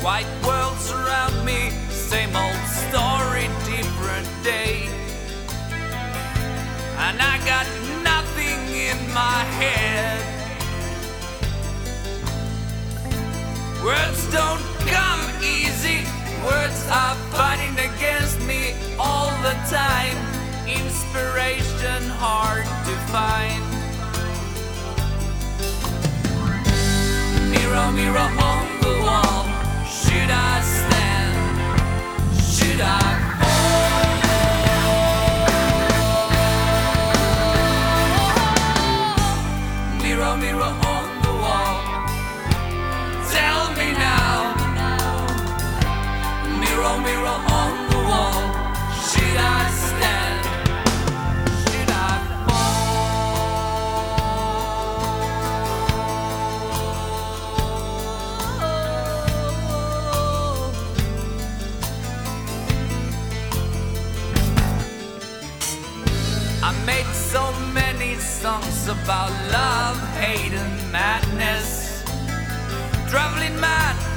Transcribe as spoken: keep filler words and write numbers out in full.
White world surround me, same old story, different day. And I got nothing in my head. Words don't come easy, words are fighting against me all the time. Inspiration hard to find. Mirror, mirror on the wall, should I stand? Should I fall? Mirror, mirror on the wall, tell me now. Mirror, mirror on the wall, should I stand? Should I I made so many songs about love, hate and madness. Traveling mad